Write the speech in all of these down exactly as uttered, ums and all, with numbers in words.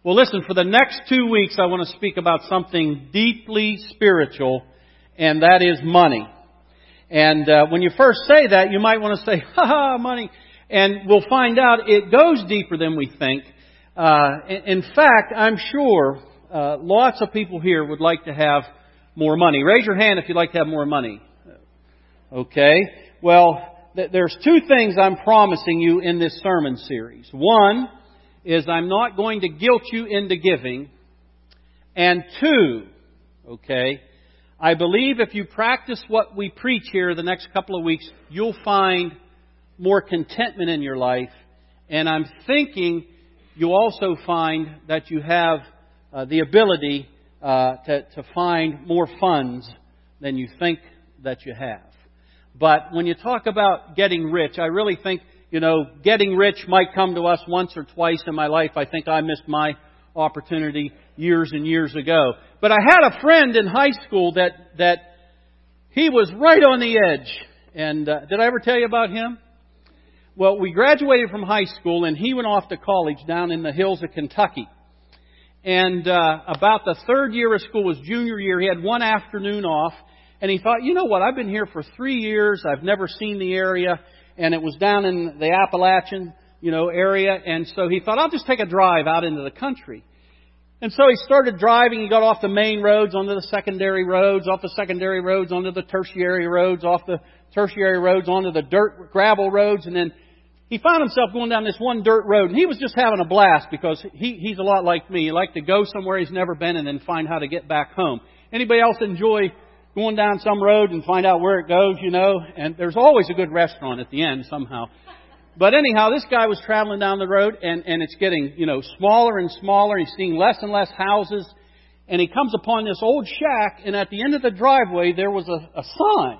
Well, listen, for the next two weeks, I want to speak about something deeply spiritual, and that is money. And uh, when you first say that, you might want to say, ha ha, money. And we'll find out it goes deeper than we think. Uh, in fact, I'm sure uh, lots of people here would like to have more money. Raise your hand if you'd like to have more money. Okay. Well, th- there's two things I'm promising you in this sermon series. One is I'm not going to guilt you into giving. And two, okay, I believe if you practice what we preach here the next couple of weeks, you'll find more contentment in your life. And I'm thinking you'll also find that you have uh, the ability uh, to, to find more funds than you think that you have. But when you talk about getting rich, I really think, you know, getting rich might come to us once or twice in my life. I think I missed my opportunity years and years ago. But I had a friend in high school that, that he was right on the edge. And uh, did I ever tell you about him? Well, we graduated from high school and he went off to college down in the hills of Kentucky. And uh, about the third year of school was junior year. He had one afternoon off. And he thought, you know what, I've been here for three years. I've never seen the area. And it was down in the Appalachian, you know, area. And so he thought, I'll just take a drive out into the country. And so he started driving. He got off the main roads onto the secondary roads, off the secondary roads onto the tertiary roads, off the tertiary roads onto the dirt gravel roads. And then he found himself going down this one dirt road. And he was just having a blast because he, he's a lot like me. He liked to go somewhere he's never been and then find how to get back home. Anybody else enjoy going down some road and find out where it goes, you know? And there's always a good restaurant at the end somehow. But anyhow, this guy was traveling down the road and, and it's getting, you know, smaller and smaller. He's seeing less and less houses. And he comes upon this old shack, and at the end of the driveway there was a, a sign.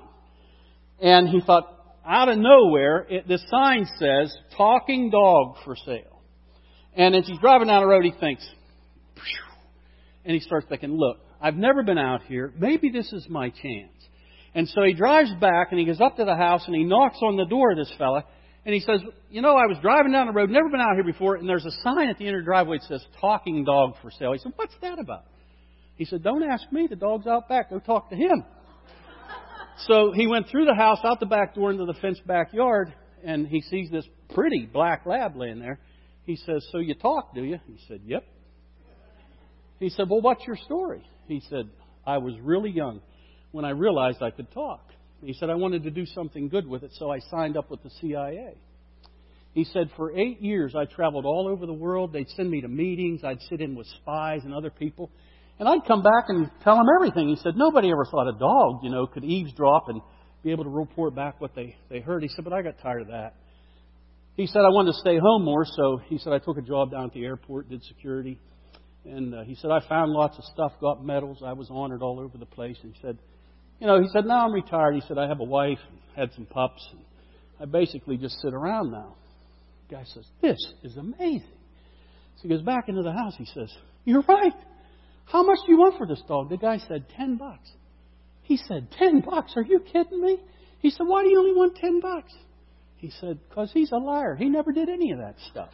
And he thought, out of nowhere, it, the sign says, talking dog for sale. And as he's driving down the road, he thinks, phew, and he starts thinking, look, I've never been out here. Maybe this is my chance. And so he drives back and he goes up to the house and he knocks on the door of this fella. And he says, you know, I was driving down the road, never been out here before, and there's a sign at the end of the driveway that says, talking dog for sale. He said, what's that about? He said, don't ask me. The dog's out back. Go talk to him. So he went through the house, out the back door into the fenced backyard, and he sees this pretty black lab laying there. He says, so you talk, do you? He said, yep. He said, well, what's your story? He said, I was really young when I realized I could talk. He said, I wanted to do something good with it, so I signed up with the C I A. He said, for eight years I traveled all over the world. They'd send me to meetings. I'd sit in with spies and other people. And I'd come back and tell them everything. He said, nobody ever thought a dog, you know, could eavesdrop and be able to report back what they, they heard. He said, but I got tired of that. He said, I wanted to stay home more, so he said, I took a job down at the airport, did security. And uh, he said, I found lots of stuff, got medals. I was honored all over the place. And he said, you know, he said, now I'm retired. He said, I have a wife, had some pups. And I basically just sit around now. The guy says, this is amazing. So he goes back into the house. He says, you're right. How much do you want for this dog? The guy said, ten bucks. He said, ten bucks? Are you kidding me? He said, why do you only want ten bucks? He said, because he's a liar. He never did any of that stuff.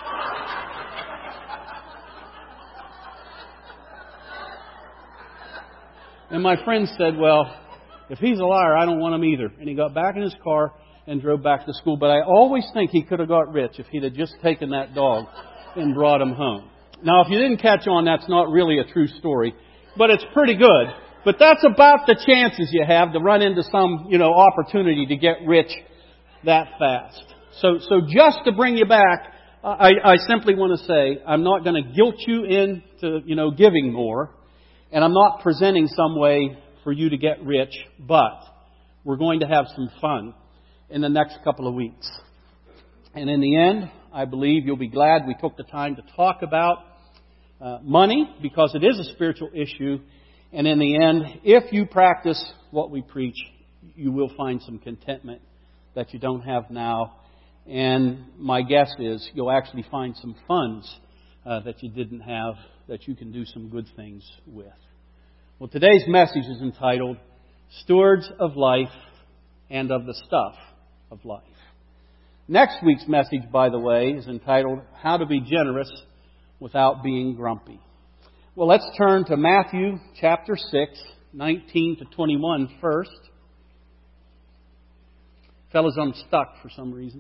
And my friend said, well, if he's a liar, I don't want him either. And he got back in his car and drove back to school. But I always think he could have got rich if he'd have just taken that dog and brought him home. Now, if you didn't catch on, that's not really a true story. But it's pretty good. But that's about the chances you have to run into some, you know, opportunity to get rich that fast. So, so just to bring you back, I, I simply want to say, I'm not going to guilt you into, you know, giving more. And I'm not presenting some way for you to get rich, but we're going to have some fun in the next couple of weeks. And in the end, I believe you'll be glad we took the time to talk about uh, money, because it is a spiritual issue. And in the end, if you practice what we preach, you will find some contentment that you don't have now. And my guess is you'll actually find some funds uh, that you didn't have that you can do some good things with. Well, today's message is entitled, Stewards of Life and of the Stuff of Life. Next week's message, by the way, is entitled, How to Be Generous without being grumpy. Well, let's turn to Matthew chapter six, nineteen to twenty-one first. Fellas, I'm stuck for some reason.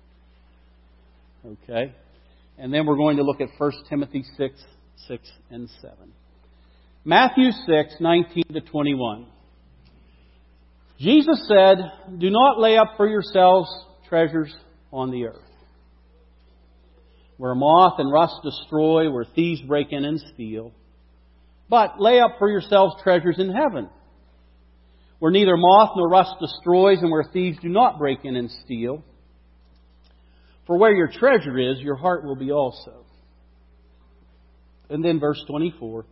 Okay. And then we're going to look at First Timothy six, six and seven. Matthew six, nineteen to twenty-one. Jesus said, "Do not lay up for yourselves treasures on the earth, where moth and rust destroy, where thieves break in and steal. But lay up for yourselves treasures in heaven, where neither moth nor rust destroys, and where thieves do not break in and steal. For where your treasure is, your heart will be also." And then verse twenty-four.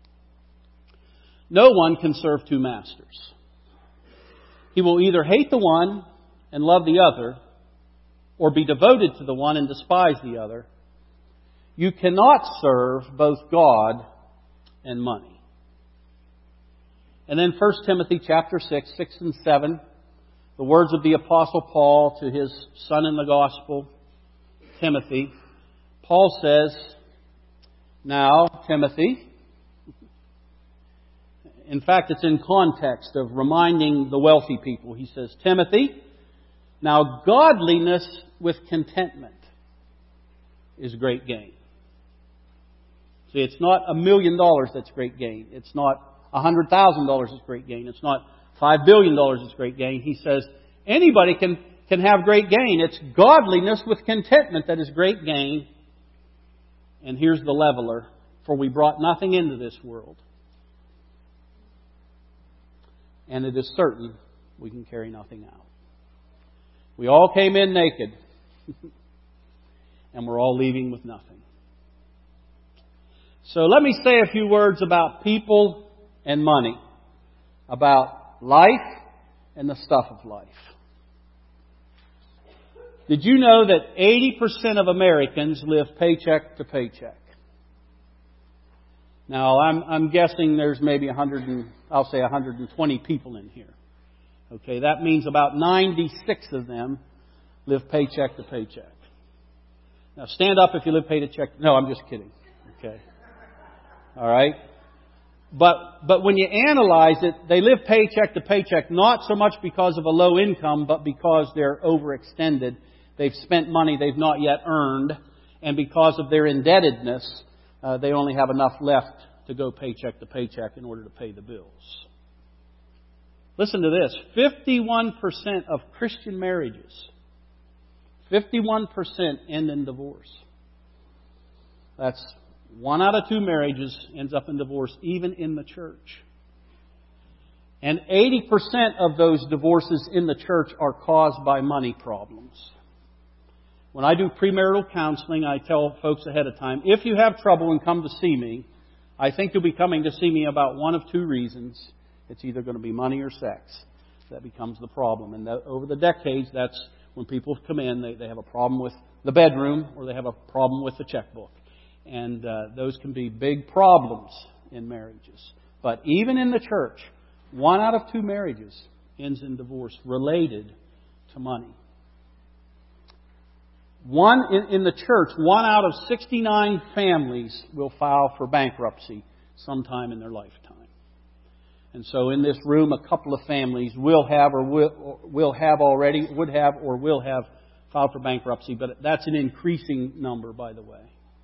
"No one can serve two masters. He will either hate the one and love the other, or be devoted to the one and despise the other. You cannot serve both God and money." And then First Timothy chapter six, six and seven, the words of the Apostle Paul to his son in the gospel, Timothy. Paul says, "Now, Timothy," in fact, it's in context of reminding the wealthy people. He says, "Timothy, now godliness with contentment is great gain." See, it's not a million dollars that's great gain. It's not a hundred thousand dollars that's great gain. It's not five billion dollars that's great gain. He says anybody can, can have great gain. It's godliness with contentment that is great gain. And here's the leveler. "For we brought nothing into this world, and it is certain we can carry nothing out." We all came in naked, and we're all leaving with nothing. So let me say a few words about people and money, about life and the stuff of life. Did you know that eighty percent of Americans live paycheck to paycheck? Now, I'm, I'm guessing there's maybe one hundred, and, I'll say one hundred twenty people in here. Okay, that means about ninety-six of them live paycheck to paycheck. Now, stand up if you live paycheck. No, I'm just kidding. Okay. All right. But, but when you analyze it, they live paycheck to paycheck, not so much because of a low income, but because they're overextended. They've spent money they've not yet earned. And because of their indebtedness, uh, they only have enough left to go paycheck to paycheck in order to pay the bills. Listen to this. fifty-one percent of Christian marriages, fifty-one percent end in divorce. That's one out of two marriages ends up in divorce, even in the church. And eighty percent of those divorces in the church are caused by money problems. When I do premarital counseling, I tell folks ahead of time, if you have trouble and come to see me, I think you'll be coming to see me about one of two reasons. It's either going to be money or sex. That becomes the problem. And that, over the decades, that's when people come in, they, they have a problem with the bedroom or they have a problem with the checkbook. And uh, those can be big problems in marriages. But even in the church, one out of two marriages ends in divorce related to money. One in, in the church, one out of sixty-nine families will file for bankruptcy sometime in their lifetime. And so in this room, a couple of families will have or will, will have already, would have or will have filed for bankruptcy. But that's an increasing number, by the way.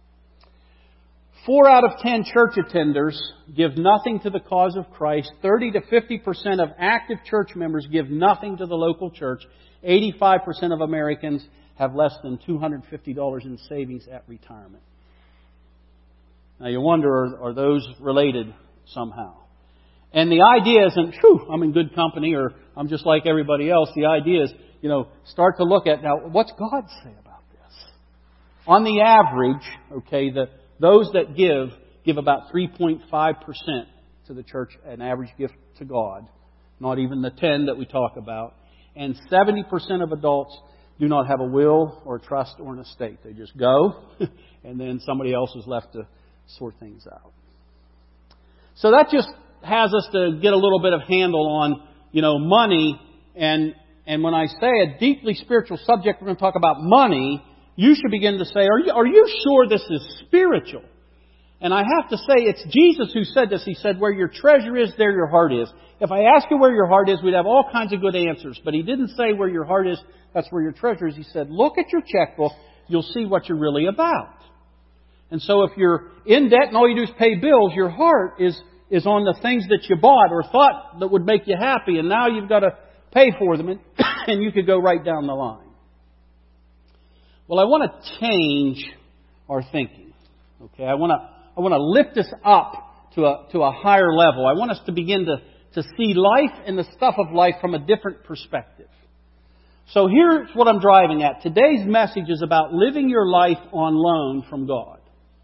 Four out of ten church attenders give nothing to the cause of Christ. thirty to fifty percent of active church members give nothing to the local church. eighty-five percent of Americans have less than two hundred fifty dollars in savings at retirement. Now you wonder, are, are those related somehow? And the idea isn't, whew, I'm in good company or I'm just like everybody else. The idea is, you know, start to look at, now, what's God say about this? On the average, okay, the those that give, give about three point five percent to the church, an average gift to God. Not even the ten that we talk about. And seventy percent of adults do not have a will or trust or an estate. They just go, and then somebody else is left to sort things out. So that just has us to get a little bit of handle on, you know, money. And, and when I say a deeply spiritual subject, we're going to talk about money. you should begin to say, are you, are you sure this is spiritual? And I have to say, it's Jesus who said this. He said, where your treasure is, there your heart is. If I ask you where your heart is, we'd have all kinds of good answers. But He didn't say where your heart is, that's where your treasure is. He said, look at your checkbook. You'll see what you're really about. And so if you're in debt and all you do is pay bills, your heart is, is on the things that you bought or thought that would make you happy. And now you've got to pay for them. And, and you could go right down the line. Well, I want to change our thinking. Okay, I want to I want to lift us up to a to a higher level. I want us to begin to, to see life and the stuff of life from a different perspective. So here's what I'm driving at. Today's message is about living your life on loan from God.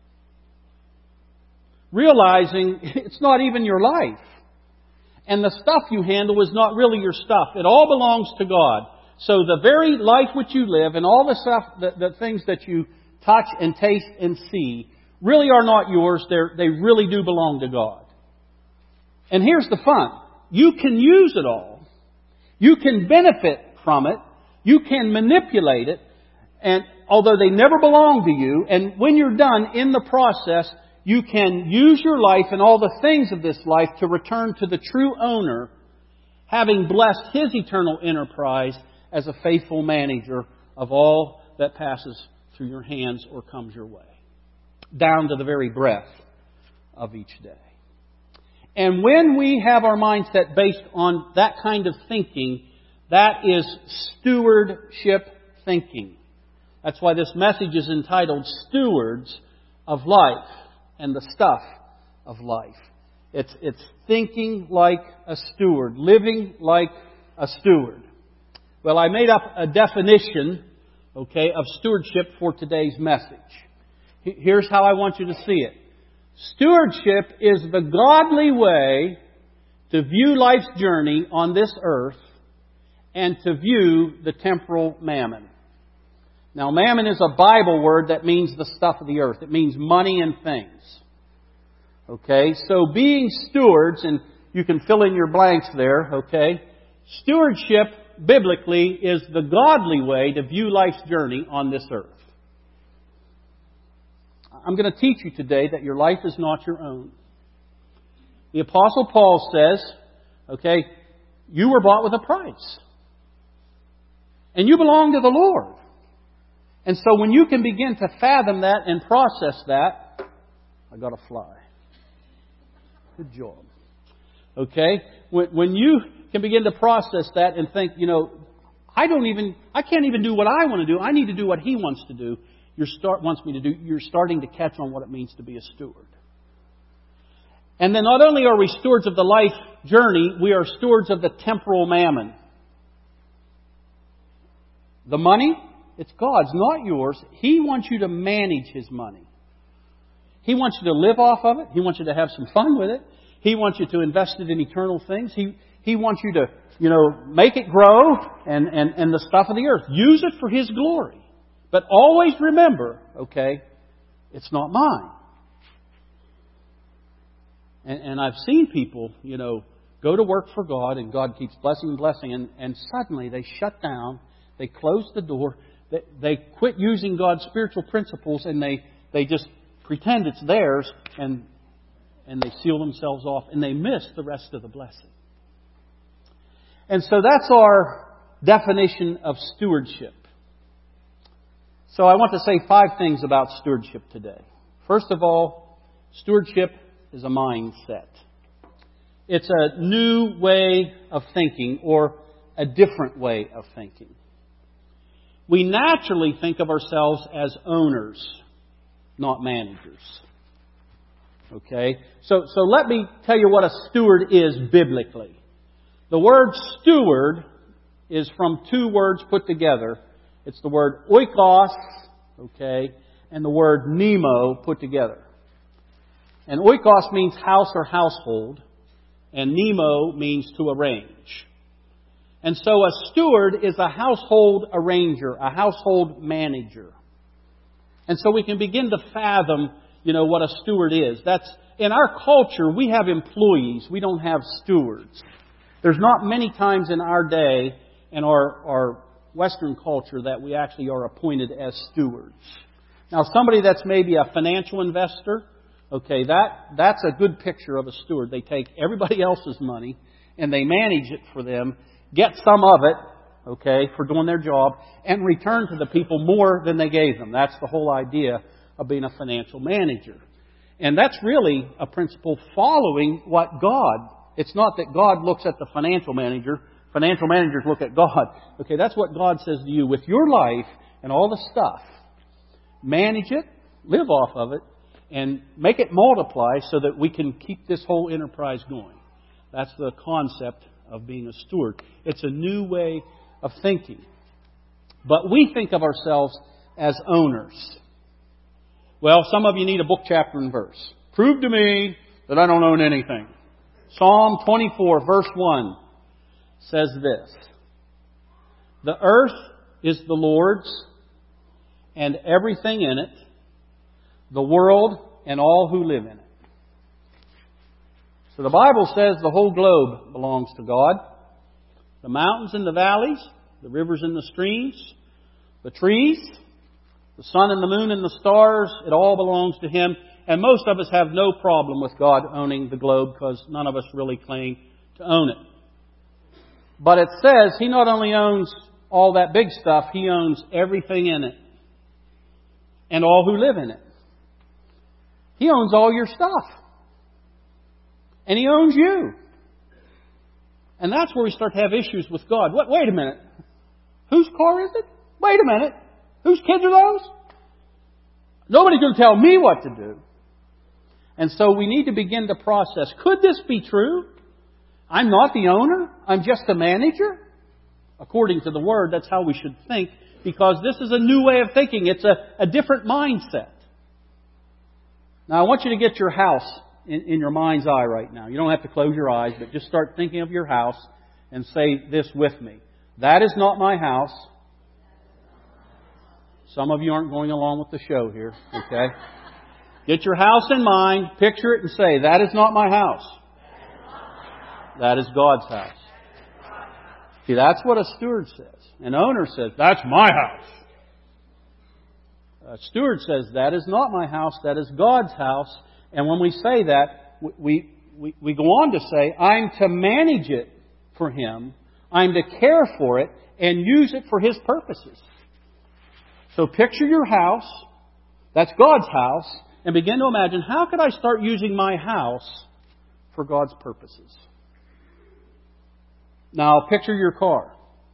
Realizing it's not even your life. And the stuff you handle is not really your stuff. It all belongs to God. So the very life which you live and all the stuff, the, the things that you touch and taste and see really are not yours. They're, they really do belong to God. And here's the fun. You can use it all. You can benefit from it. You can manipulate it. And although they never belong to you, and when you're done in the process, you can use your life and all the things of this life to return to the true owner, having blessed His eternal enterprise as a faithful manager of all that passes through your hands or comes your way, down to the very breath of each day. And when we have our mindset based on that kind of thinking, that is stewardship thinking. That's why this message is entitled Stewards of Life and the Stuff of Life. It's, it's thinking like a steward, living like a steward. Well, I made up a definition, okay, of stewardship for today's message. Here's how I want you to see it. Stewardship is the godly way to view life's journey on this earth and to view the temporal mammon. Now, mammon is a Bible word that means the stuff of the earth. It means money and things. Okay, so being stewards, and you can fill in your blanks there, okay? Stewardship, biblically, is the godly way to view life's journey on this earth. I'm going to teach you today that your life is not your own. The Apostle Paul says, okay, you were bought with a price. And you belong to the Lord. And so when you can begin to fathom that and process that, I got to fly. Good job. Okay? When, when you can begin to process that and think, you know, I don't even, I can't even do what I want to do. I need to do what He wants to do. You're start, wants me to do. You're starting to catch on what it means to be a steward. And then not only are we stewards of the life journey, we are stewards of the temporal mammon. The money, it's God's, not yours. He wants you to manage His money. He wants you to live off of it. He wants you to have some fun with it. He wants you to invest it in eternal things. He He wants you to, you know, make it grow and, and, and the stuff of the earth. Use it for His glory. But always remember, okay, it's not mine. And, and I've seen people, you know, go to work for God and God keeps blessing and blessing and, and suddenly they shut down, they close the door, they, they quit using God's spiritual principles and they, they just pretend it's theirs and, and they seal themselves off and they miss the rest of the blessing. And so that's our definition of stewardship. So I want to say five things about stewardship today. First of all, stewardship is a mindset. It's a new way of thinking or a different way of thinking. We naturally think of ourselves as owners, not managers. Okay? So, so let me tell you what a steward is biblically. The word steward is from two words put together. It's the word oikos, okay, and the word nemo put together. And oikos means house or household, and nemo means to arrange. And so a steward is a household arranger, a household manager. And so we can begin to fathom, you know, what a steward is. That's, in our culture, we have employees. We don't have stewards. There's not many times in our day, in our, our Western culture that we actually are appointed as stewards. Now, somebody that's maybe a financial investor, okay, that that's a good picture of a steward. They take everybody else's money and they manage it for them, get some of it, okay, for doing their job, and return to the people more than they gave them. That's the whole idea of being a financial manager. And that's really a principle following what God. It's not that God looks at the financial manager. Financial managers look at God. Okay, that's what God says to you with your life and all the stuff. Manage it, live off of it, and make it multiply so that we can keep this whole enterprise going. That's the concept of being a steward. It's a new way of thinking. But we think of ourselves as owners. Well, some of you need a book, chapter, and verse. Prove to me that I don't own anything. Psalm twenty-four, verse one says this: The earth is the Lord's, and everything in it, the world and all who live in it. So the Bible says the whole globe belongs to God. The mountains and the valleys, the rivers and the streams, the trees, the sun and the moon and the stars, it all belongs to Him. And most of us have no problem with God owning the globe because none of us really claim to own it. But it says He not only owns all that big stuff, He owns everything in it and all who live in it. He owns all your stuff. And He owns you. And that's where we start to have issues with God. What? Wait a minute. Whose car is it? Wait a minute. Whose kids are those? Nobody's going to tell me what to do. And so we need to begin to process. Could this be true? I'm not the owner. I'm just a manager. According to the Word, that's how we should think. Because this is a new way of thinking. It's a, a different mindset. Now I want you to get your house in, in your mind's eye right now. You don't have to close your eyes, but just start thinking of your house and say this with me. That is not my house. Some of you aren't going along with the show here, okay? Get your house in mind, picture it, and say, that is not my house. That is God's house. See, that's what a steward says. An owner says, that's my house. A steward says, that is not my house, that is God's house. And when we say that, we, we, we go on to say, I'm to manage it for Him. I'm to care for it and use it for His purposes. So picture your house, that's God's house, and begin to imagine, how could I start using my house for God's purposes? Now picture your car.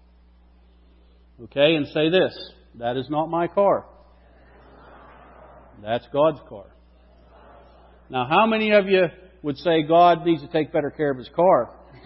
Okay, and say this, that is not my car. That's God's car. Now how many of you would say God needs to take better care of His car?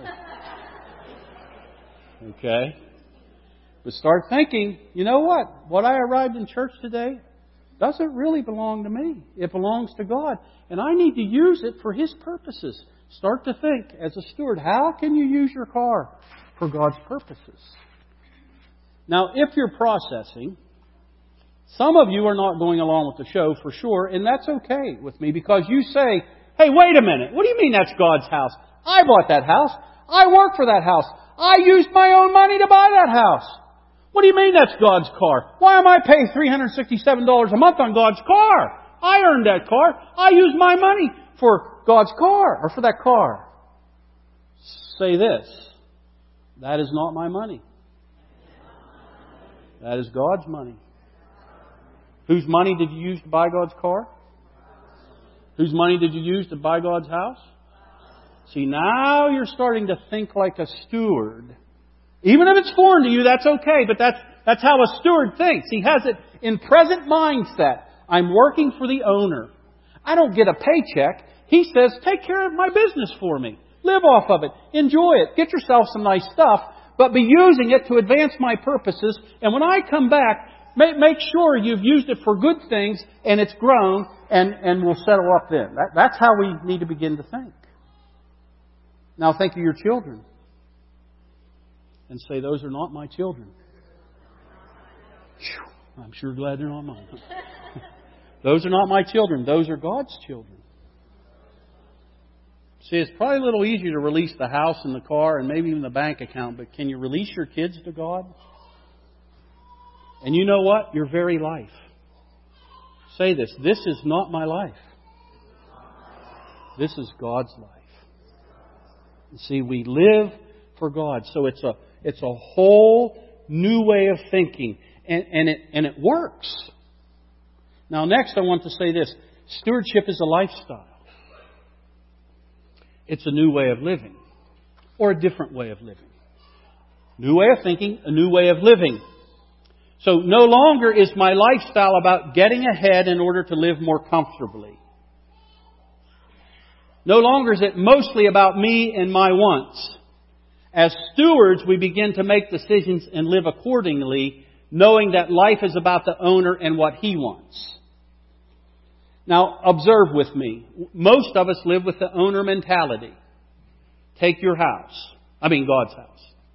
Okay. But start thinking, you know what? What I arrived in church today doesn't really belong to me. It belongs to God. And I need to use it for His purposes. Start to think, as a steward, how can you use your car for God's purposes? Now, if you're processing, some of you are not going along with the show for sure, and that's okay with me because you say, hey, wait a minute. What do you mean that's God's house? I bought that house. I worked for that house. I used my own money to buy that house. What do you mean that's God's car? Why am I paying three hundred sixty-seven dollars a month on God's car? I earned that car. I used my money for God's car, or for that car. Say this, that is not my money. That is God's money. Whose money did you use to buy God's car? Whose money did you use to buy God's house? See, now you're starting to think like a steward. Even if it's foreign to you, that's okay, but that's that's how a steward thinks. He has it in present mindset. I'm working for the owner. I don't get a paycheck. He says, take care of my business for me. Live off of it. Enjoy it. Get yourself some nice stuff, but be using it to advance my purposes. And when I come back, make, make sure you've used it for good things and it's grown, and, and we'll settle up then. That, that's how we need to begin to think. Now think of your children and say, those are not my children. Whew, I'm sure glad they're not mine. Those are not my children. Those are God's children. See, it's probably a little easier to release the house and the car and maybe even the bank account, but can you release your kids to God? And you know what? Your very life. Say this. This is not my life. This is God's life. You see, we live for God. So it's a it's a whole new way of thinking. And, and it and it works. Now next I want to say this. Stewardship is a lifestyle. It's a new way of living. Or a different way of living. New way of thinking, a new way of living. So no longer is my lifestyle about getting ahead in order to live more comfortably. No longer is it mostly about me and my wants. As stewards, we begin to make decisions and live accordingly, knowing that life is about the owner and what he wants. Now, observe with me. Most of us live with the owner mentality. Take your house. I mean, God's house.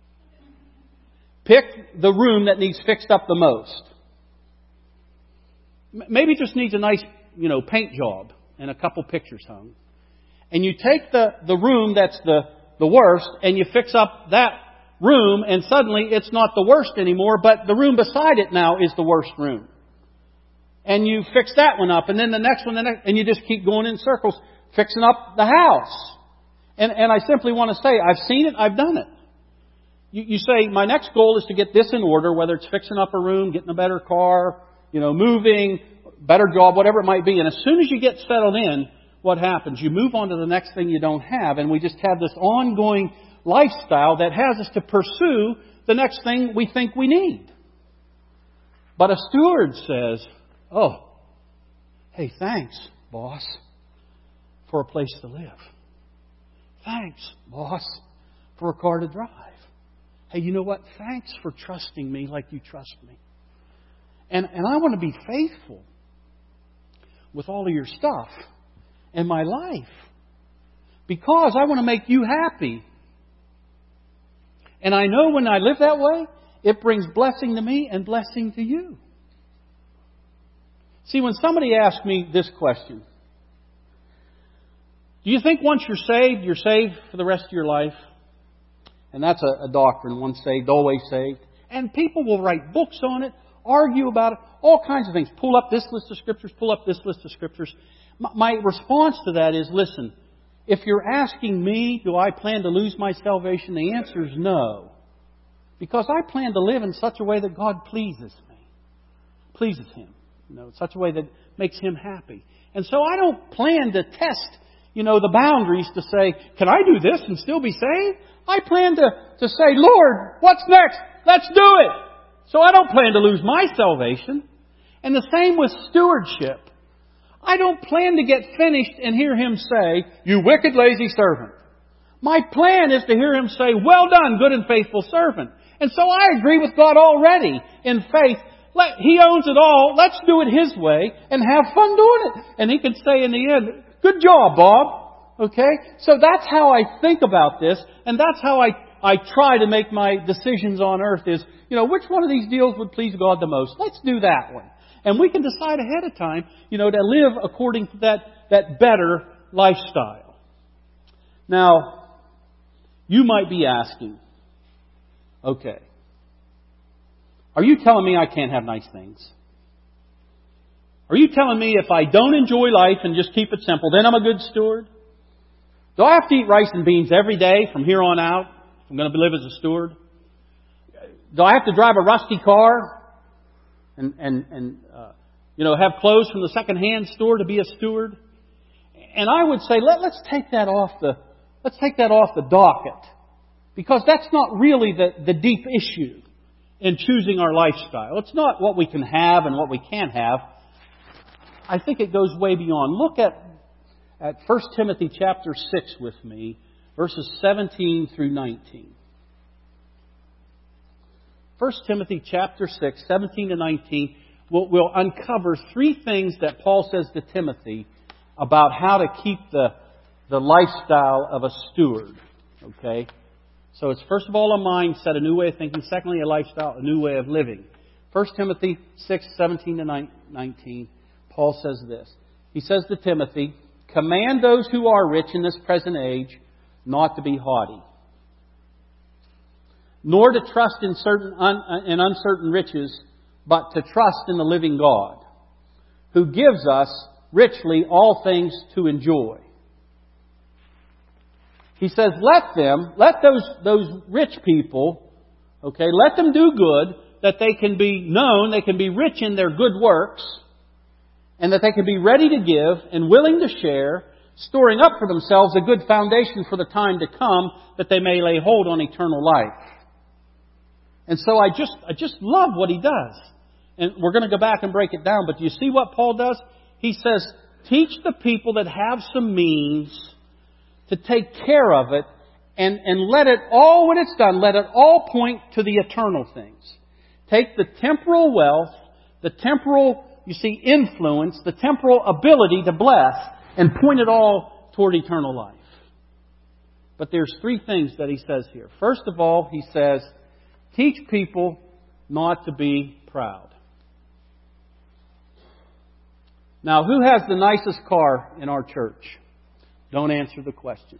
Pick the room that needs fixed up the most. Maybe it just needs a nice, you know, paint job and a couple pictures hung. And you take the, the room that's the, the worst and you fix up that room, and suddenly it's not the worst anymore, but the room beside it now is the worst room. And you fix that one up, and then the next one, the next, and you just keep going in circles, fixing up the house. And, and I simply want to say, I've seen it, I've done it. You, you say, my next goal is to get this in order, whether it's fixing up a room, getting a better car, you know, moving, better job, whatever it might be. And as soon as you get settled in, what happens? You move on to the next thing you don't have, and we just have this ongoing lifestyle that has us to pursue the next thing we think we need. But a steward says, oh, hey, thanks, boss, for a place to live. Thanks, boss, for a car to drive. Hey, you know what? Thanks for trusting me like you trust me. And, and I want to be faithful with all of your stuff and my life, because I want to make you happy. And I know when I live that way, it brings blessing to me and blessing to you. See, when somebody asks me this question, do you think once you're saved, you're saved for the rest of your life? And that's a, a doctrine, once saved, always saved. And people will write books on it, argue about it, all kinds of things. Pull up this list of scriptures, pull up this list of scriptures. My response to that is, listen, if you're asking me, do I plan to lose my salvation? The answer is no. Because I plan to live in such a way that God pleases me. Pleases Him. You know, in such a way that makes Him happy. And so I don't plan to test, you know, the boundaries to say, can I do this and still be saved? I plan to, to say, Lord, what's next? Let's do it. So I don't plan to lose my salvation. And the same with stewardship. I don't plan to get finished and hear Him say, you wicked, lazy servant. My plan is to hear Him say, well done, good and faithful servant. And so I agree with God already in faith. Let, He owns it all. Let's do it His way and have fun doing it. And He can say in the end, good job, Bob. Okay? So that's how I think about this. And that's how I, I try to make my decisions on earth is, you know, which one of these deals would please God the most? Let's do that one. And we can decide ahead of time, you know, to live according to that, that better lifestyle. Now, you might be asking, okay, are you telling me I can't have nice things? Are you telling me if I don't enjoy life and just keep it simple, then I'm a good steward? Do I have to eat rice and beans every day from here on out if I'm going to live as a steward? Do I have to drive a rusty car? And, and, and uh, you know, have clothes from the second-hand store to be a steward? And I would say, let, let's take that off the, let's take that off the docket. Because that's not really the, the deep issue in choosing our lifestyle. It's not what we can have and what we can't have. I think it goes way beyond. Look at, at First Timothy chapter six with me, verses seventeen through nineteen. First Timothy chapter six, seventeen to nineteen, will will uncover three things that Paul says to Timothy about how to keep the, the lifestyle of a steward. Okay? So it's first of all a mindset, a new way of thinking. Secondly, a lifestyle, a new way of living. First Timothy six, seventeen to nineteen, Paul says this. He says to Timothy, command those who are rich in this present age not to be haughty, nor to trust in certain un, in uncertain riches, but to trust in the living God, who gives us richly all things to enjoy. He says, let them, let those, those rich people, okay, let them do good, that they can be known, they can be rich in their good works, and that they can be ready to give and willing to share, storing up for themselves a good foundation for the time to come, that they may lay hold on eternal life. And so I just, I just love what he does. And we're going to go back and break it down, but do you see what Paul does? He says, teach the people that have some means to take care of it, and, and let it all, when it's done, let it all point to the eternal things. Take the temporal wealth, the temporal, you see, influence, the temporal ability to bless, and point it all toward eternal life. But there's three things that he says here. First of all, he says, teach people not to be proud. Now, who has the nicest car in our church? Don't answer the question.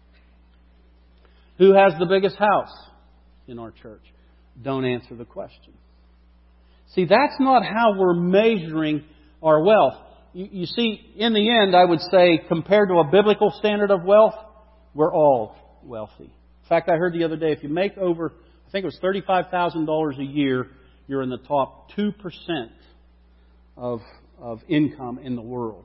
Who has the biggest house in our church? Don't answer the question. See, that's not how we're measuring our wealth. You, you see, in the end, I would say, compared to a biblical standard of wealth, we're all wealthy. In fact, I heard the other day, if you make over, I think it was thirty-five thousand dollars a year, you're in the top two percent of, of income in the world.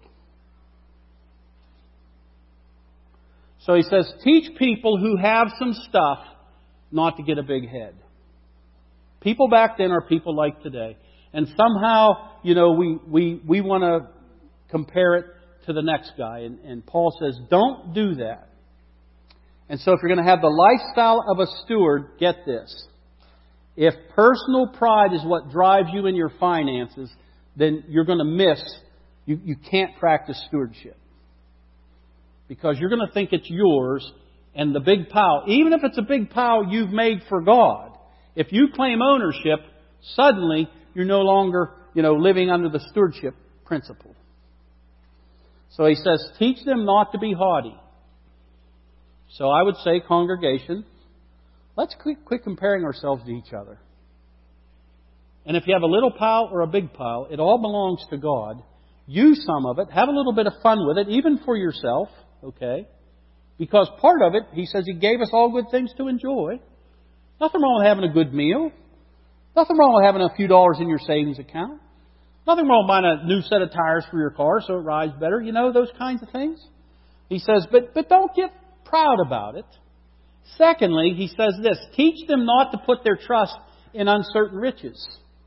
So he says, teach people who have some stuff not to get a big head. People back then are people like today. And somehow, you know, we, we, we want to compare it to the next guy. And, and Paul says, don't do that. And so if you're going to have the lifestyle of a steward, get this. If personal pride is what drives you in your finances, then you're going to miss, you, you can't practice stewardship. Because you're going to think it's yours, and the big pile, even if it's a big pile you've made for God, if you claim ownership, suddenly you're no longer, you know, living under the stewardship principle. So he says, teach them not to be haughty. So I would say, congregation, let's quit, quit comparing ourselves to each other. And if you have a little pile or a big pile, it all belongs to God. Use some of it. Have a little bit of fun with it, even for yourself. Okay? Because part of it, he says He gave us all good things to enjoy. Nothing wrong with having a good meal. Nothing wrong with having a few dollars in your savings account. Nothing wrong with buying a new set of tires for your car so it rides better. You know, those kinds of things. He says, but, but don't get proud about it. Secondly, he says this, teach them not to put their trust in uncertain riches.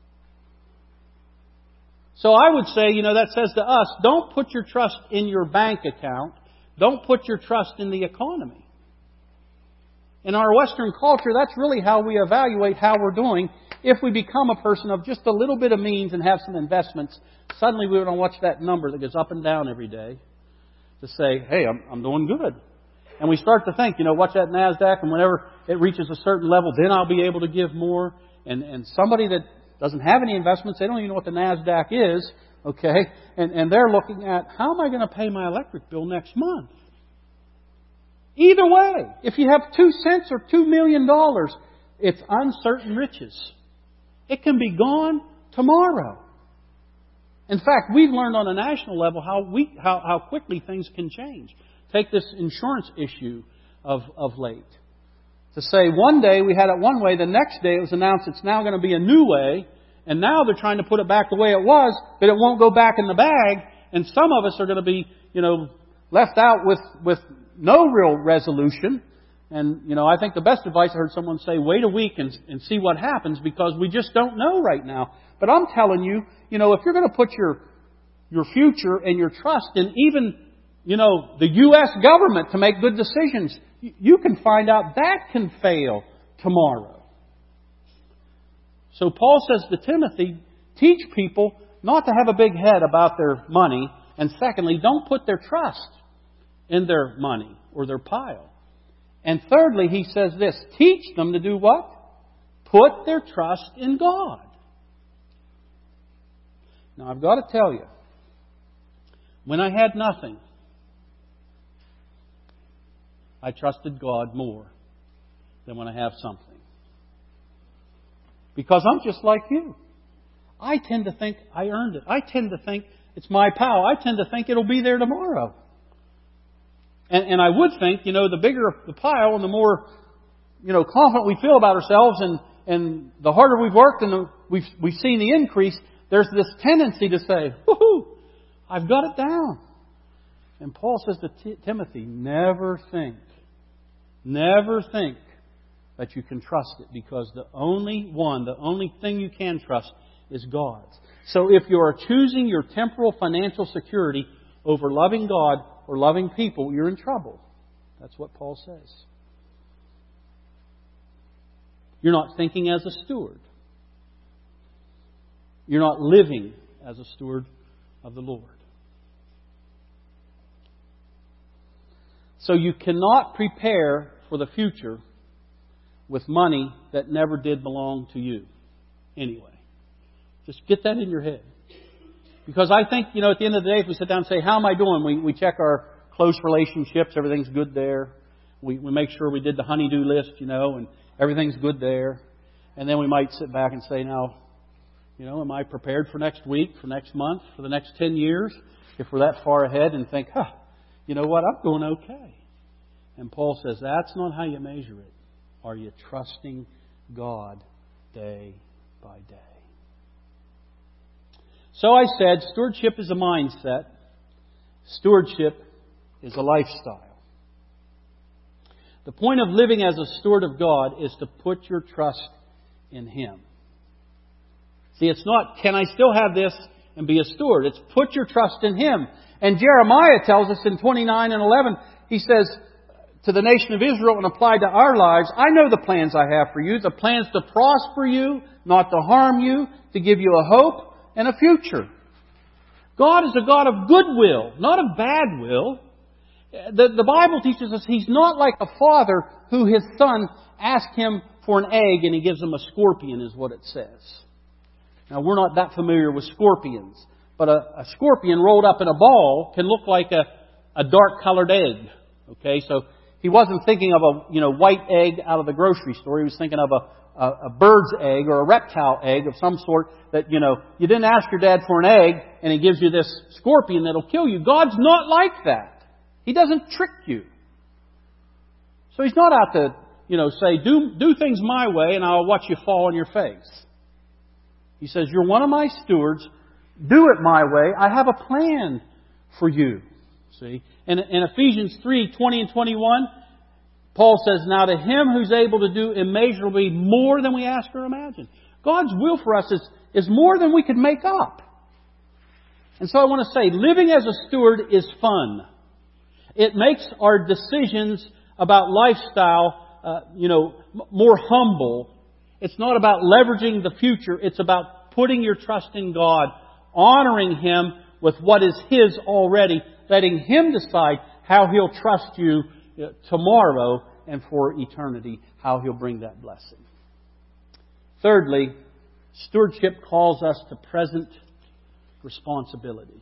So I would say, you know, that says to us, don't put your trust in your bank account. Don't put your trust in the economy. In our Western culture, that's really how we evaluate how we're doing. If we become a person of just a little bit of means and have some investments, suddenly we don't watch that number that goes up and down every day to say, hey, I'm, I'm doing good. And we start to think, you know, watch that NASDAQ, and whenever it reaches a certain level, then I'll be able to give more. And, and somebody that doesn't have any investments, they don't even know what the NASDAQ is, okay? And, and they're looking at, how am I going to pay my electric bill next month? Either way, if you have two cents or two million dollars, it's uncertain riches. It can be gone tomorrow. In fact, we've learned on a national level how we, how, how quickly things can change. Take this insurance issue of, of late. To say one day we had it one way, the next day it was announced it's now going to be a new way, and now they're trying to put it back the way it was, but it won't go back in the bag, and some of us are going to be, you know, left out with, with no real resolution. And, you know, I think the best advice I heard someone say, wait a week and, and see what happens, because we just don't know right now. But I'm telling you, you know, if you're going to put your, your future and your trust in even, you know, the U S government to make good decisions, you can find out that can fail tomorrow. So Paul says to Timothy, teach people not to have a big head about their money. And secondly, don't put their trust in their money or their pile. And thirdly, he says this, teach them to do what? Put their trust in God. Now I've got to tell you, when I had nothing, I trusted God more than when I have something. Because I'm just like you. I tend to think I earned it. I tend to think it's my pal. I tend to think it'll be there tomorrow. And, and I would think, you know, the bigger the pile and the more, you know, confident we feel about ourselves and, and the harder we've worked and the, we've, we've seen the increase, there's this tendency to say, woohoo, I've got it down. And Paul says to T- Timothy, never think, never think that you can trust it, because the only one, the only thing you can trust is God's. So if you are choosing your temporal financial security over loving God or loving people, you're in trouble. That's what Paul says. You're not thinking as a steward. You're not living as a steward of the Lord. So you cannot prepare for the future with money that never did belong to you anyway. Just get that in your head. Because I think, you know, at the end of the day, if we sit down and say, how am I doing? We, we check our close relationships. Everything's good there. We, we make sure we did the honey-do list, you know, and everything's good there. And then we might sit back and say, now, you know, am I prepared for next week, for next month, for the next ten years? If we're that far ahead and think, huh, you know what, I'm doing okay. And Paul says, that's not how you measure it. Are you trusting God day by day? So I said, stewardship is a mindset. Stewardship is a lifestyle. The point of living as a steward of God is to put your trust in Him. See, it's not, can I still have this and be a steward? It's put your trust in Him. And Jeremiah tells us in twenty-nine and eleven, he says to the nation of Israel and applied to our lives, I know the plans I have for you, the plans to prosper you, not to harm you, to give you a hope and a future. God is a God of goodwill, not of bad will. The, the Bible teaches us He's not like a father who his son asks him for an egg and he gives him a scorpion, is what it says. Now, we're not that familiar with scorpions, but a, a scorpion rolled up in a ball can look like a, a dark-colored egg. Okay, so he wasn't thinking of a you know white egg out of the grocery store. He was thinking of a, a, a bird's egg or a reptile egg of some sort that, you know, you didn't ask your dad for an egg and he gives you this scorpion that'll kill you. God's not like that. He doesn't trick you. So He's not out to, you know, say, do, do things my way and I'll watch you fall on your face. He says, you're one of my stewards. Do it my way. I have a plan for you. See? In, in Ephesians three, twenty and twenty-one, Paul says, now to Him who's able to do immeasurably more than we ask or imagine. God's will for us is, is more than we could make up. And so I want to say, living as a steward is fun. It makes our decisions about lifestyle, uh, you know, more humble. It's not about leveraging the future. It's about putting your trust in God, honoring Him with what is His already, letting Him decide how He'll trust you tomorrow and for eternity, how He'll bring that blessing. Thirdly, stewardship calls us to present responsibility.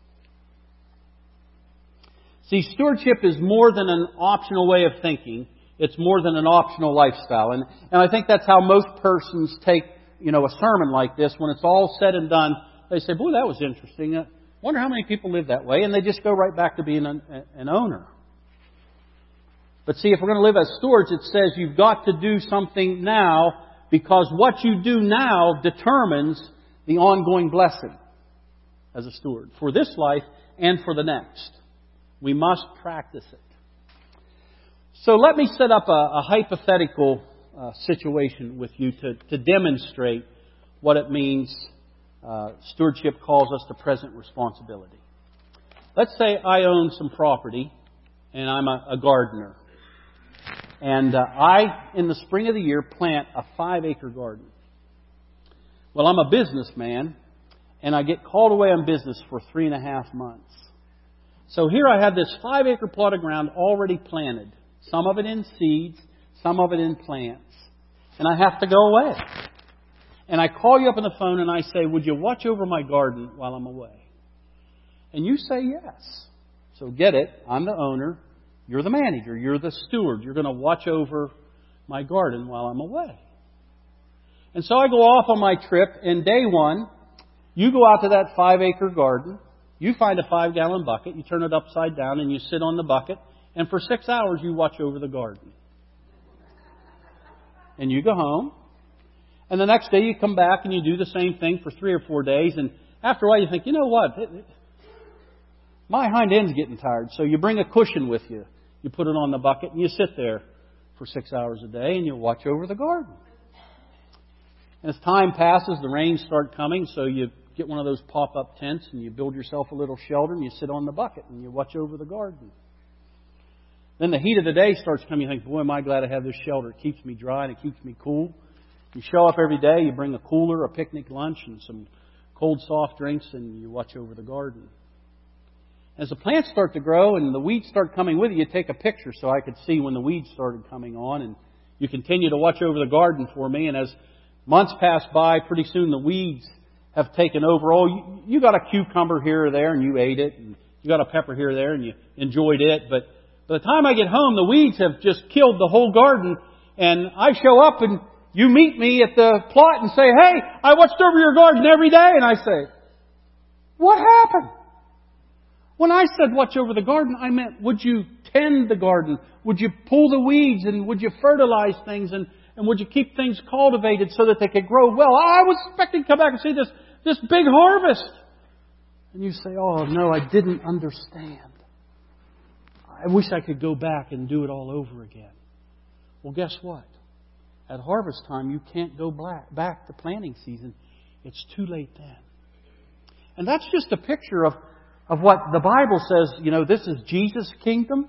See, stewardship is more than an optional way of thinking. It's more than an optional lifestyle. And, and I think that's how most persons take, you know, a sermon like this. When it's all said and done, they say, boy, that was interesting. I wonder how many people live that way. And they just go right back to being an, an owner. But see, if we're going to live as stewards, it says you've got to do something now, because what you do now determines the ongoing blessing as a steward for this life and for the next. We must practice it. So let me set up a, a hypothetical uh, situation with you to, to demonstrate what it means uh, stewardship calls us to present responsibility. Let's say I own some property and I'm a, a gardener. And uh, I, in the spring of the year, plant a five-acre garden. Well, I'm a businessman, and I get called away on business for three and a half months. So here I have this five-acre plot of ground already planted. Some of it in seeds, some of it in plants. And I have to go away. And I call you up on the phone and I say, would you watch over my garden while I'm away? And you say yes. So get it, I'm the owner. You're the manager. You're the steward. You're going to watch over my garden while I'm away. And so I go off on my trip, and day one, You go out to that five acre garden, you find a five gallon bucket, you turn it upside down and you sit on the bucket, and for six hours you watch over the garden. And you go home, and the next day you come back and you do the same thing for three or four days, and after a while you think, you know what, it, it, my hind end's getting tired, so you bring a cushion with you. You put it on the bucket and you sit there for six hours a day and you watch over the garden. And as time passes, the rains start coming, so you get one of those pop-up tents and you build yourself a little shelter and you sit on the bucket and you watch over the garden. Then the heat of the day starts coming. You think, boy, am I glad I have this shelter. It keeps me dry and it keeps me cool. You show up every day, you bring a cooler, a picnic lunch, and some cold soft drinks, and you watch over the garden. As the plants start to grow and the weeds start coming with you, you take a picture so I could see when the weeds started coming on, and you continue to watch over the garden for me. And as months pass by, pretty soon the weeds have taken over. Oh, you, you got a cucumber here or there and you ate it, and you got a pepper here or there and you enjoyed it. But by the time I get home, the weeds have just killed the whole garden, and I show up and you meet me at the plot and say, hey, I watched over your garden every day. And I say, what happened? When I said watch over the garden, I meant would you tend the garden? Would you pull the weeds and would you fertilize things and, and would you keep things cultivated so that they could grow well? I was expecting to come back and see this, this big harvest. And you say, oh no, I didn't understand. I wish I could go back and do it all over again. Well, guess what? At harvest time, you can't go back to planting season. It's too late then. And that's just a picture of Of what the Bible says, you know, this is Jesus' kingdom.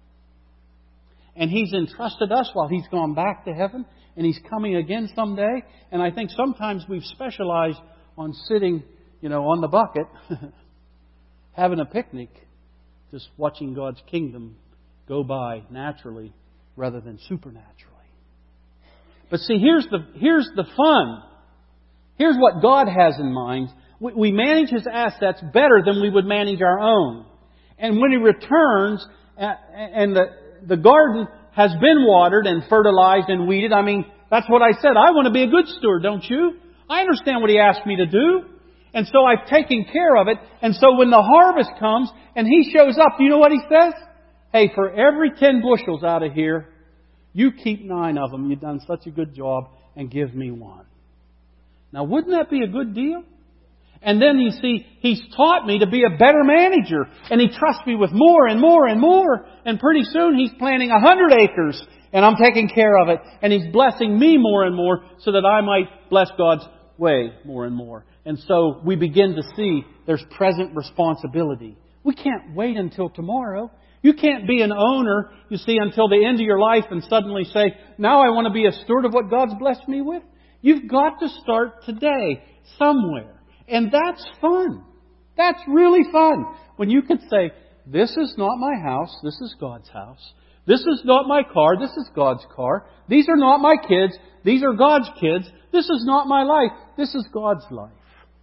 And He's entrusted us while He's gone back to heaven. And He's coming again someday. And I think sometimes we've specialized on sitting, you know, on the bucket, having a picnic, just watching God's kingdom go by naturally rather than supernaturally. But see, here's the, here's the fun. Here's what God has in mind. We manage His assets better than we would manage our own. And when He returns and the, the garden has been watered and fertilized and weeded, I mean, that's what I said. I want to be a good steward, don't you? I understand what He asked me to do. And so I've taken care of it. And so when the harvest comes and He shows up, do you know what He says? Hey, for every ten bushels out of here, you keep nine of them. You've done such a good job, and give me one. Now, wouldn't that be a good deal? And then you see, He's taught me to be a better manager. And He trusts me with more and more and more. And pretty soon He's planting a hundred acres. And I'm taking care of it. And He's blessing me more and more so that I might bless God's way more and more. And so we begin to see there's present responsibility. We can't wait until tomorrow. You can't be an owner, you see, until the end of your life and suddenly say, now I want to be a steward of what God's blessed me with. You've got to start today, somewhere. And that's fun. That's really fun. When you can say, this is not my house, this is God's house. This is not my car, this is God's car. These are not my kids, these are God's kids. This is not my life, this is God's life.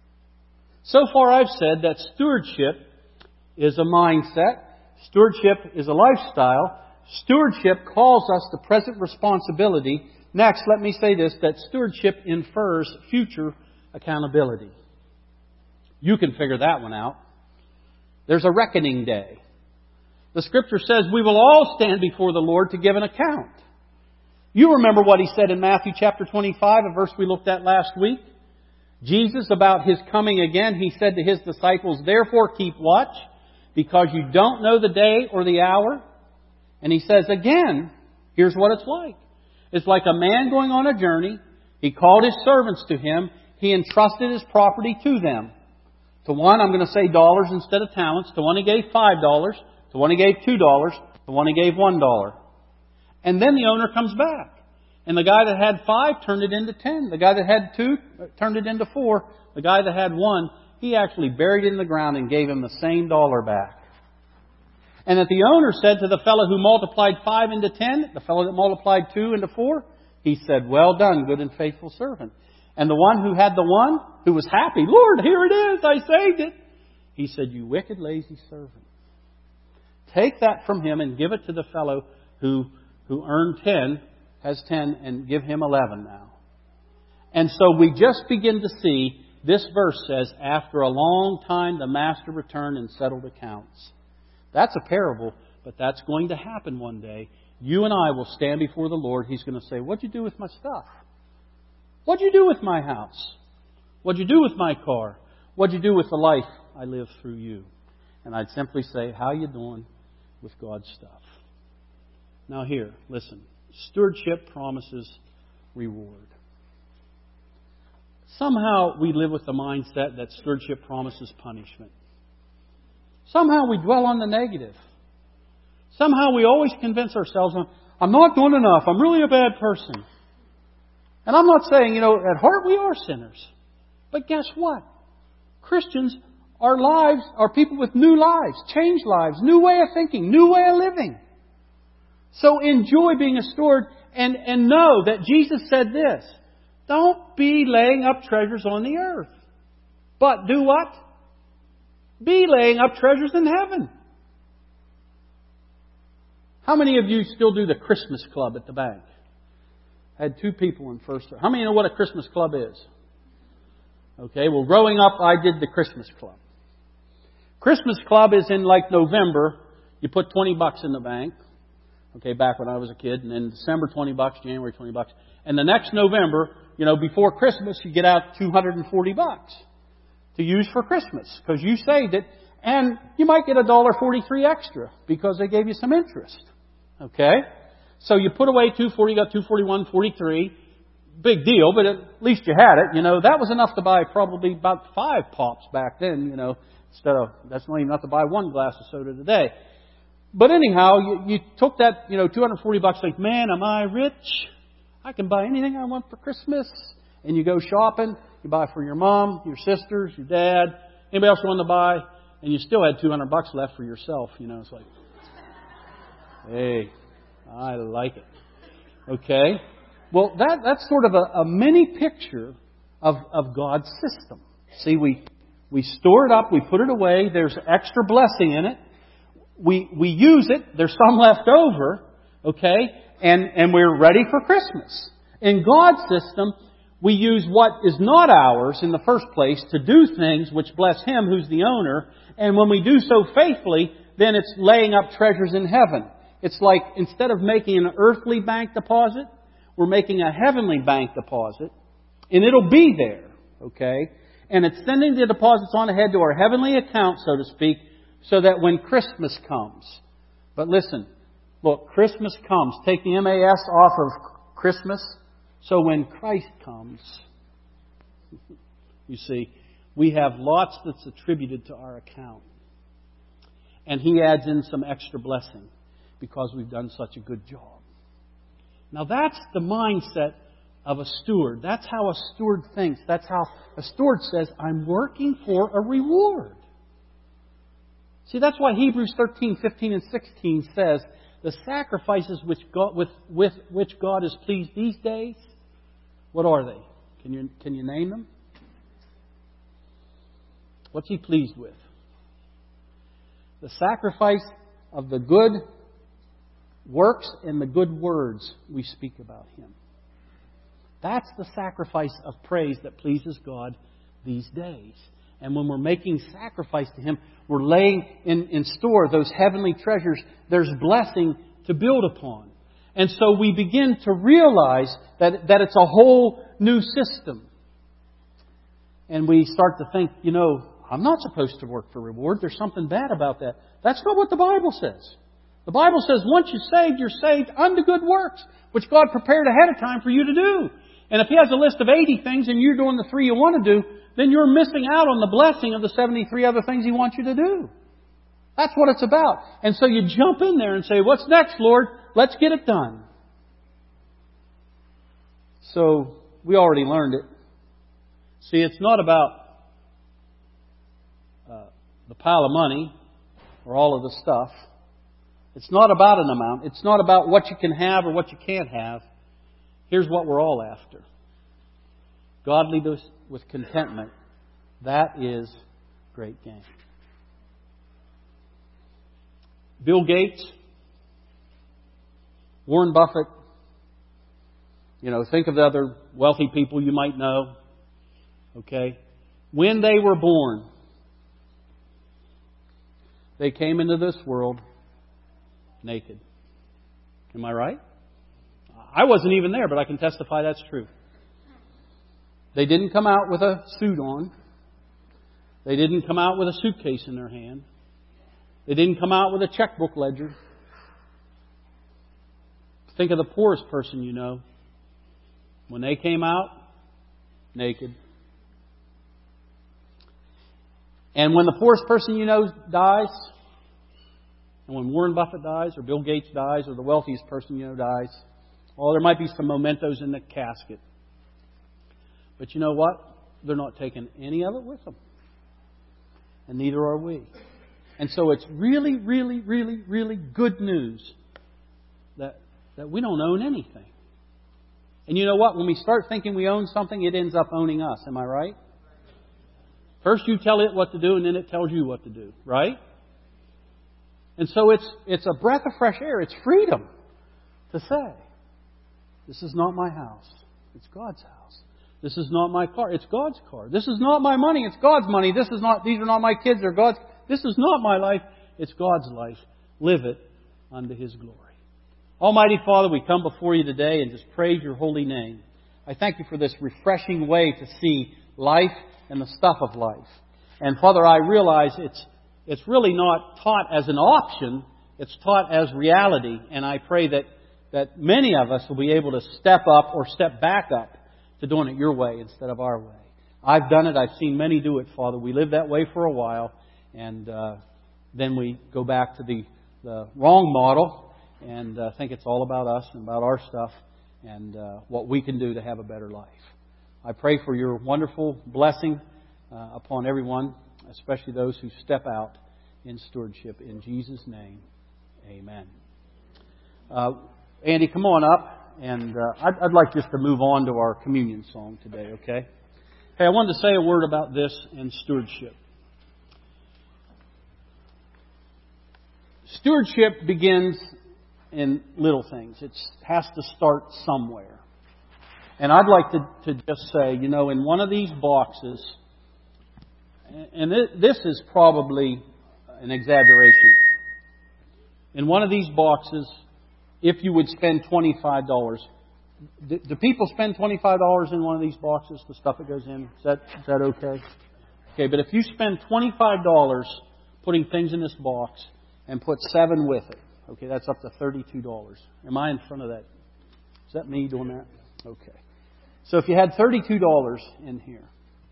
So far I've said that stewardship is a mindset. Stewardship is a lifestyle. Stewardship calls us to present responsibility. Next, let me say this, that stewardship infers future accountability. You can figure that one out. There's a reckoning day. The Scripture says we will all stand before the Lord to give an account. You remember what He said in Matthew chapter twenty-five, a verse we looked at last week. Jesus, about His coming again, He said to His disciples, therefore keep watch, because you don't know the day or the hour. And He says again, here's what it's like. It's like a man going on a journey. He called his servants to him. He entrusted his property to them. To one, I'm going to say dollars instead of talents. To one he gave five dollars. To one he gave two dollars. To one he gave one dollar. And then the owner comes back. And the guy that had five turned it into ten. The guy that had two turned it into four. The guy that had one, he actually buried it in the ground and gave him the same dollar back. And that the owner said to the fellow who multiplied five into ten, the fellow that multiplied two into four, he said, well done, good and faithful servant. And the one who had the one, who was happy, Lord, here it is, I saved it. He said, you wicked, lazy servant. Take that from him and give it to the fellow who, who earned ten, has ten, and give him eleven now. And so we just begin to see this verse says, after a long time the master returned and settled accounts. That's a parable, but that's going to happen one day. You and I will stand before the Lord. He's going to say, what'd you do with my stuff? What'd you do with my house? What'd you do with my car? What'd you do with the life I lived through you? And I'd simply say, how you doing with God's stuff? Now here, listen. Stewardship promises reward. Somehow we live with the mindset that stewardship promises punishment. Somehow we dwell on the negative. Somehow we always convince ourselves, I'm not doing enough. I'm really a bad person. And I'm not saying, you know, at heart we are sinners. But guess what? Christians, our lives are people with new lives, changed lives, new way of thinking, new way of living. So enjoy being a steward and, and know that Jesus said this. Don't be laying up treasures on the earth. But do what? Be laying up treasures in heaven. How many of you still do the Christmas club at the bank? I had two people in first. How many know what a Christmas club is? Okay, well, growing up, I did the Christmas club. Christmas club is in like November. You put twenty bucks in the bank. Okay, back when I was a kid. And then December twenty bucks, January twenty bucks. And the next November, you know, before Christmas, you get out two hundred forty bucks to use for Christmas because you saved it. And you might get a dollar forty-three extra because they gave you some interest. Okay? So you put away two forty, you got two forty-one, forty-three. Big deal, but at least you had it. You know, that was enough to buy probably about five pops back then, you know, instead of, that's not even enough to buy one glass of soda today. But anyhow, you, you took that, you know, two hundred forty bucks, like, man, am I rich? I can buy anything I want for Christmas. And you go shopping, you buy for your mom, your sisters, your dad, anybody else you want to buy, and you still had two hundred bucks left for yourself. You know, it's like, hey, I like it. Okay? Well, that, that's sort of a, a mini picture of, of God's system. See, we, we store it up, we put it away, there's extra blessing in it. We, we use it, there's some left over, okay, and, and we're ready for Christmas. In God's system, we use what is not ours in the first place to do things which bless Him who's the owner, and when we do so faithfully, then it's laying up treasures in heaven. It's like instead of making an earthly bank deposit, we're making a heavenly bank deposit, and it'll be there, okay? And it's sending the deposits on ahead to our heavenly account, so to speak, so that when Christmas comes. But listen, look, Christmas comes. Take the M A S off of Christmas, so when Christ comes, you see, we have lots that's attributed to our account. And He adds in some extra blessing because we've done such a good job. Now that's the mindset of a steward. That's how a steward thinks. That's how a steward says, I'm working for a reward. See, that's why Hebrews thirteen, fifteen, and sixteen says, the sacrifices which God, with, with which God is pleased these days, what are they? Can you, can you name them? What's He pleased with? The sacrifice of the good works and the good words we speak about Him. That's the sacrifice of praise that pleases God these days. And when we're making sacrifice to Him, we're laying in, in store those heavenly treasures. There's blessing to build upon. And so we begin to realize that, that it's a whole new system. And we start to think, you know, I'm not supposed to work for reward. There's something bad about that. That's not what the Bible says. The Bible says once you're saved, you're saved unto good works, which God prepared ahead of time for you to do. And if He has a list of eighty things and you're doing the three you want to do, then you're missing out on the blessing of the seventy-three other things He wants you to do. That's what it's about. And so you jump in there and say, what's next, Lord? Let's get it done. So we already learned it. See, it's not about uh, the pile of money or all of the stuff. It's not about an amount. It's not about what you can have or what you can't have. Here's what we're all after. Godliness with contentment. That is great gain. Bill Gates, Warren Buffett, you know, think of the other wealthy people you might know. Okay? when they were born, they came into this world naked. Am I right? I wasn't even there, but I can testify that's true. They didn't come out with a suit on. They didn't come out with a suitcase in their hand. They didn't come out with a checkbook ledger. Think of the poorest person you know. When they came out, naked. And when the poorest person you know dies, and when Warren Buffett dies, or Bill Gates dies, or the wealthiest person you know dies, well, there might be some mementos in the casket. But you know what? They're not taking any of it with them. And neither are we. And so it's really, really, really, really good news that, that we don't own anything. And you know what? When we start thinking we own something, it ends up owning us. Am I right? First you tell it what to do, and then it tells you what to do. Right? And so it's it's a breath of fresh air. It's freedom to say, this is not my house. It's God's house. This is not my car. It's God's car. This is not my money. It's God's money. This is not. These are not my kids. They're God's. This is not my life. It's God's life. Live it unto His glory. Almighty Father, we come before You today and just praise Your holy name. I thank You for this refreshing way to see life and the stuff of life. And Father, I realize it's it's really not taught as an option. It's taught as reality. And I pray that, that many of us will be able to step up or step back up to doing it Your way instead of our way. I've done it. I've seen many do it, Father. We lived that way for a while. And uh, then we go back to the, the wrong model and uh, think it's all about us and about our stuff and uh, what we can do to have a better life. I pray for Your wonderful blessing uh, upon everyone, especially those who step out in stewardship. In Jesus' name, amen. Uh, Andy, come on up. And uh, I'd, I'd like just to move on to our communion song today, okay? Hey, I wanted to say a word about this and stewardship. Stewardship begins in little things. It has to start somewhere. And I'd like to, to just say, you know, in one of these boxes, and this is probably an exaggeration, in one of these boxes, if you would spend twenty-five dollars, do, do people spend twenty-five dollars in one of these boxes, the stuff that goes in? Is that, is that okay? Okay, but if you spend twenty-five dollars putting things in this box and put seven with it, okay, that's up to thirty-two dollars. Am I in front of that? Is that me doing that? Okay. So if you had thirty-two dollars in here,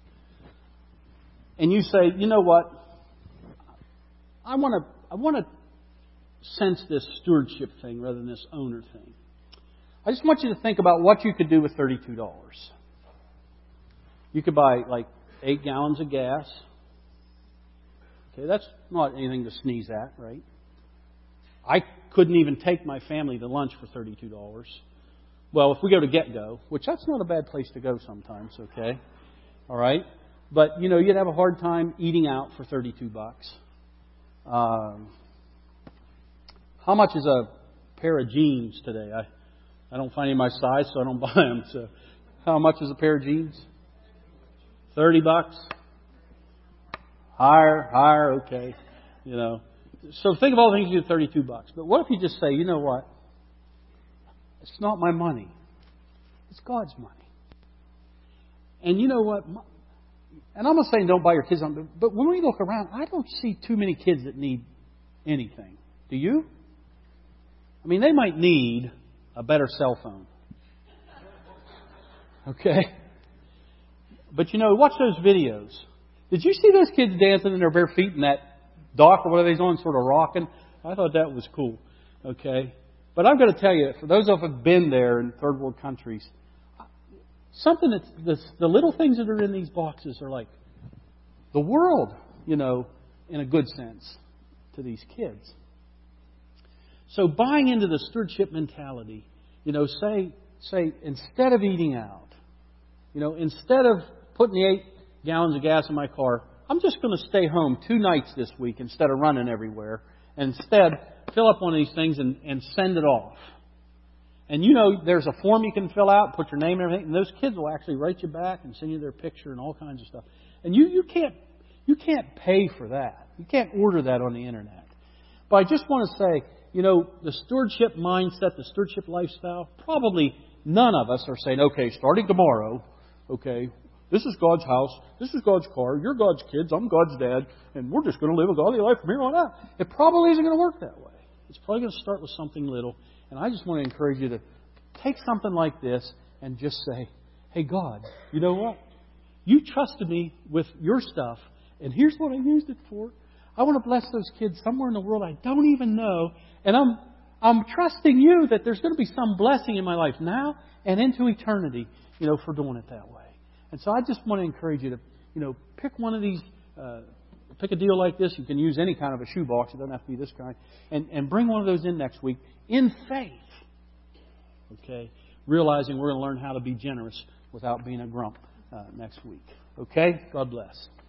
and you say, you know what, I want to, I want to sense this stewardship thing rather than this owner thing. I just want you to think about what you could do with thirty-two dollars. You could buy like eight gallons of gas. Okay, that's not anything to sneeze at, right? I couldn't even take my family to lunch for thirty-two dollars. Well, if we go to Get Go, which that's not a bad place to go sometimes, okay? All right? But, you know, you'd have a hard time eating out for thirty-two bucks. Um, how much is a pair of jeans today? I, I don't find any of my size, so I don't buy them. So, how much is a pair of jeans? thirty bucks? Higher, higher, okay. You know. So think of all the things you do, thirty-two bucks. But what if you just say, you know what? It's not my money. It's God's money. And you know what? And I'm not saying don't buy your kids something, but when we look around, I don't see too many kids that need anything. Do you? I mean, they might need a better cell phone. Okay? But you know, watch those videos. Did you see those kids dancing in their bare feet in that dock or whatever they're on, sort of rocking? I thought that was cool. Okay? But I'm going to tell you, for those of us who have been there in third world countries, something that's this, the little things that are in these boxes are like the world, you know, in a good sense to these kids. So buying into the stewardship mentality, you know, say, say instead of eating out, you know, instead of putting the eight gallons of gas in my car, I'm just going to stay home two nights this week instead of running everywhere. And instead, fill up one of these things and, and send it off. And you know, there's a form you can fill out, put your name and everything, and those kids will actually write you back and send you their picture and all kinds of stuff. And you, you can't you can't pay for that. You can't order that on the internet. But I just want to say, you know, the stewardship mindset, the stewardship lifestyle, probably none of us are saying, okay, starting tomorrow, okay, this is God's house, this is God's car, you're God's kids, I'm God's dad, and we're just going to live a godly life from here on out. It probably isn't going to work that way. It's probably going to start with something little. And I just want to encourage you to take something like this and just say, hey, God, you know what? You trusted me with your stuff, and here's what I used it for. I want to bless those kids somewhere in the world I don't even know. And I'm I'm trusting you that there's going to be some blessing in my life now and into eternity, you know, for doing it that way. And so I just want to encourage you to, you know, pick one of these, uh, pick a deal like this. You can use any kind of a shoebox. It doesn't have to be this kind. And, and bring one of those in next week in faith. Okay? Realizing we're going to learn how to be generous without being a grump uh, next week. Okay? God bless.